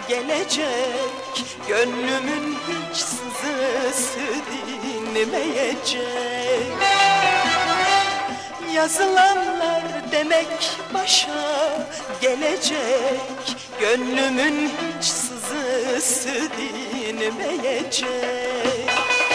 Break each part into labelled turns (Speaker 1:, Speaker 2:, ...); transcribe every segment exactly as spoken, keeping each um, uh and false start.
Speaker 1: gelecek, gönlümün hiç sızısı dinmeyecek. Yazılanlar demek başa gelecek, gönlümün hiç sızısı dinmeyecek.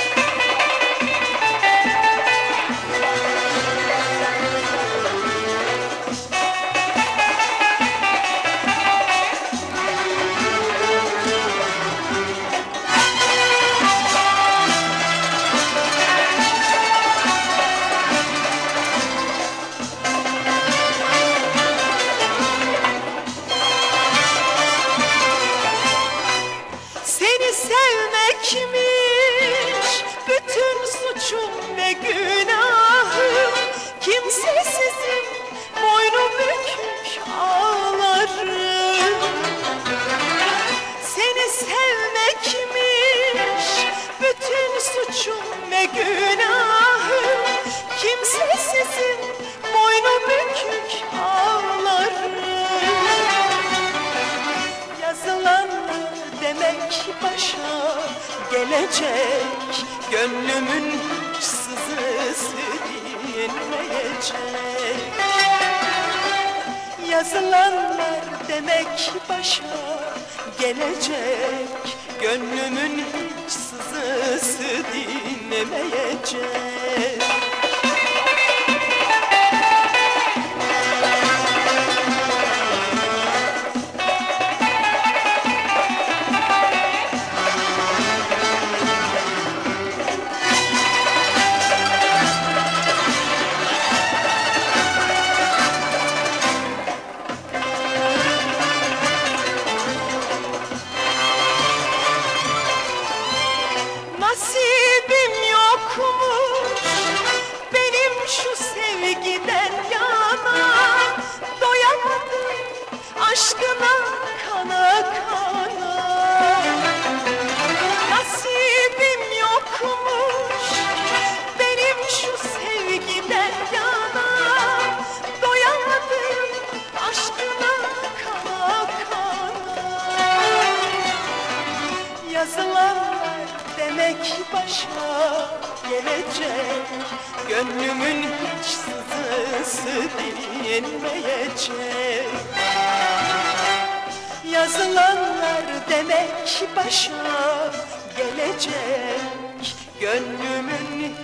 Speaker 1: Sevmekmiş bütün suçum ve günahım, kimsesizim, boynum bükük ağlarım. Seni sevmekmiş bütün suçum ve günahım, kimsesizim, boynum bükük ağlarım. Yazılanlar demek başa gelecek, gönlümün hiç sızısı dinmeyecek. Yazılanlar demek başa gelecek, gönlümün hiç sızısı dinmeyecek. Nasibim yokmuş benim şu sevgiden yana, doyamadım aşkına kana kana. Nasibim yokmuş benim şu sevgiden yana, doyamadım aşkına kana kana. Yazılanlar demek başa gelecek, gönlümün hiç sızısı dinmeyecek. Yazılanlar demek başa gelecek, gönlümün